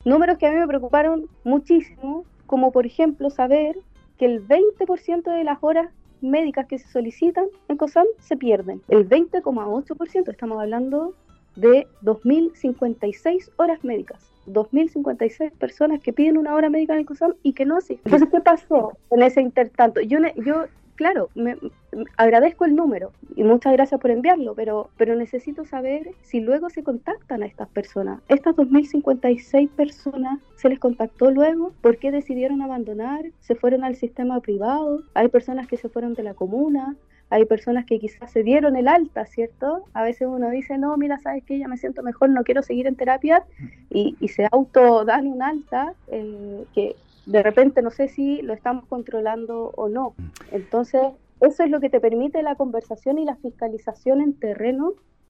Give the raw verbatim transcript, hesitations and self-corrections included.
números que a mí me preocuparon muchísimo, como por ejemplo saber que el veinte por ciento de las horas médicas que se solicitan en COSAM se pierden. El veinte coma ocho por ciento, estamos hablando de dos mil cincuenta y seis horas médicas. dos mil cincuenta y seis personas que piden una hora médica en el COSAM y que no asisten. Entonces, ¿qué pasó en ese intertanto? Yo, yo claro, me, me agradezco el número y muchas gracias por enviarlo, pero, pero necesito saber si luego se contactan a estas personas. Estas dos mil cincuenta y seis personas, ¿se les contactó luego? ¿Por qué decidieron abandonar? ¿Se fueron al sistema privado? Hay personas que se fueron de la comuna. Hay personas que quizás se dieron el alta, ¿cierto? A veces uno dice, no, mira, ¿sabes qué? Ya me siento mejor, no quiero seguir en terapia, y, y se autodan un alta eh, que de repente no sé si lo estamos controlando o no. Entonces, eso es lo que te permite la conversación y la fiscalización en terreno